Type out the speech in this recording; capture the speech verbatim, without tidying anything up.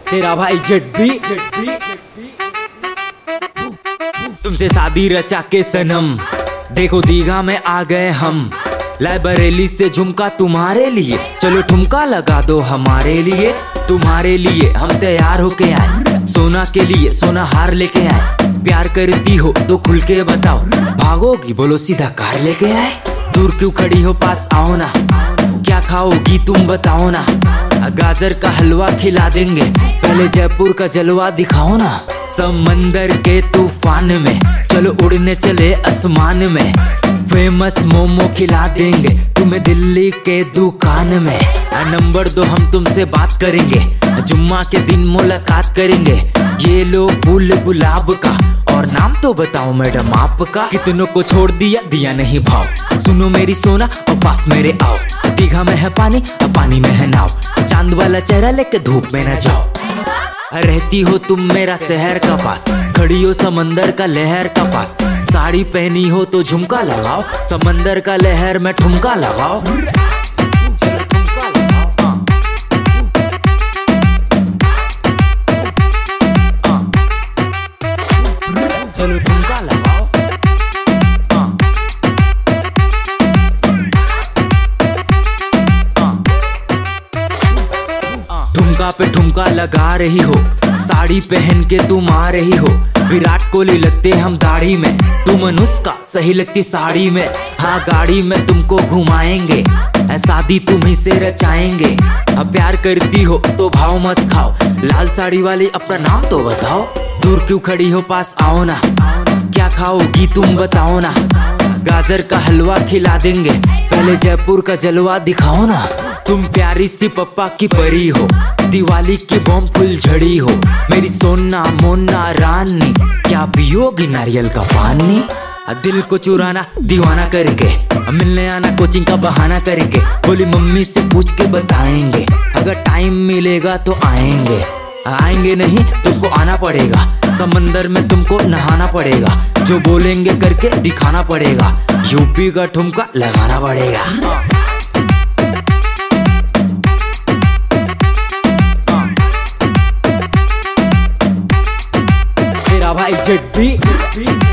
तेरा भाई jet B jet B तुमसे शादी रचा के सनम, देखो दीघा में आ गए हम। लाइब्रेरी से झुमका तुम्हारे लिए, चलो ठुमका लगा दो हमारे लिए। तुम्हारे लिए हम तैयार होके आए, सोना के लिए सोना हार लेके आए। प्यार करती हो तो खुल के बताओ, भागोगी बोलो सीधा कार लेके आए। दूर क्यों खड़ी हो, पास आओ ना, क्या खाओगी तुम बताओ ना। गाजर का हलवा खिला देंगे, पहले जयपुर का जलवा दिखाओ ना। समंदर के तूफान में चलो उड़ने चले आसमान में। फेमस मोमो खिला देंगे तुम्हें दिल्ली के दुकान में। नंबर दो हम तुमसे बात करेंगे, जुम्मा के दिन मुलाकात करेंगे। ये लो फूल गुलाब का, और नाम तो बताओ मैडम आपका। कितनों को छोड़ दिया दिया नहीं भाव, सुनो मेरी सोना और पास मेरे आओ। दीघा में है पानी और पानी में है नाव, चांद वाला चेहरा लेके धूप में न जाओ। रहती हो तुम मेरा शहर का पास, खड़ी हो समंदर का लहर का पास। साड़ी पहनी हो तो झुमका लगाओ, समंदर का लहर में ठुमका लगाओ। चलो ठुमका लगाओ, चलो ठुमका लगाओ। ठुमका पे ठुमका लगा रही हो, साड़ी पहन के तुम आ रही हो। विराट कोहली लगते हम दाढ़ी में, तुम अनुष्का सही लगती साड़ी में। हाँ गाड़ी में तुमको घुमाएंगे, शादी तुम्ही से रचाएंगे। अब प्यार करती हो तो भाव मत खाओ, लाल साड़ी वाली अपना नाम तो बताओ। दूर क्यों खड़ी हो, पास आओ ना, क्या खाओगी तुम बताओ ना। गाजर का हलवा खिला देंगे, पहले जयपुर का जलवा दिखाओ ना। तुम प्यारी सी पप्पा की परी हो, दिवाली की बॉम्ब फुल झड़ी हो। मेरी सोना मोना रानी, क्या पियोगी नारियल का पानी। दिल को चुराना दीवाना करेंगे, मिलने आना कोचिंग का बहाना करेंगे। बोली मम्मी से पूछ के बताएंगे, अगर टाइम मिलेगा तो आएंगे। आएंगे नहीं तुमको आना पड़ेगा, समंदर में तुमको नहाना पड़ेगा। जो बोलेंगे करके दिखाना पड़ेगा, यूपी का ठुमका लगाना पड़ेगा। तेरा भाई जेट बी।